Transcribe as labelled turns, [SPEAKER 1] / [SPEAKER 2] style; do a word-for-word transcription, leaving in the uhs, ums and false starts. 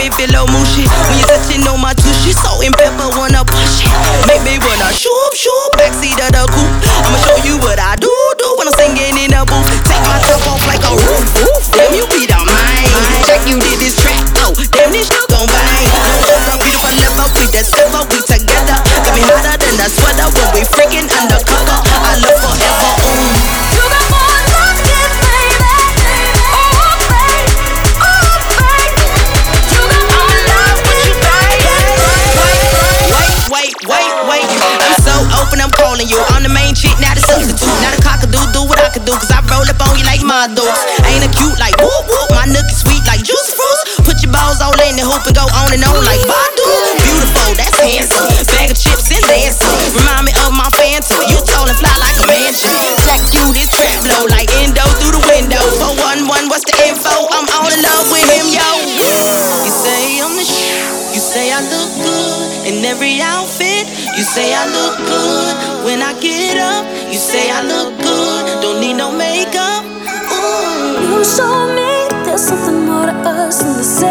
[SPEAKER 1] me feel low moon shit. When you touching on my tushy, salt and pepper wanna push it. Make me wanna shoop shoop, backseat of the coupe. I'ma show you what I do do when I'm singing in the booth. Take my top off like a roof, roof. Damn, you be the mind. Check you did this track, oh damn this shit gon' bang. No joke, I'm beautiful lover, we the silver, we together. Got me hotter than a sweater when we freaking undercover. I love forever. Ooh.
[SPEAKER 2] You got more love, baby. Oh baby, oh baby. You got more love, what you baby.
[SPEAKER 1] Wait, wait, wait, wait. I'm so open, I'm calling you. I'm the main chick, not a substitute. Not a cockadoo, do what I could do. Cause I roll up on you like my dukes. Ain't a cute like whoop whoop. My nook is sweet like juice fruits. Put your balls all in the hoop and go on and on like Badu. Beautiful, that's handsome. Bag of chips and dancing. Remind me of my phantom. You tall and fly like a mansion. Jack you this trap blow like endo through the window. four one one, what's the info? I'm all in love with him, yo. You say I'm the sh. You say I look good in every outfit. You say I look good when I get up. You say I look good, don't need no makeup. Ooh.
[SPEAKER 2] You show me there's something more to us than the same.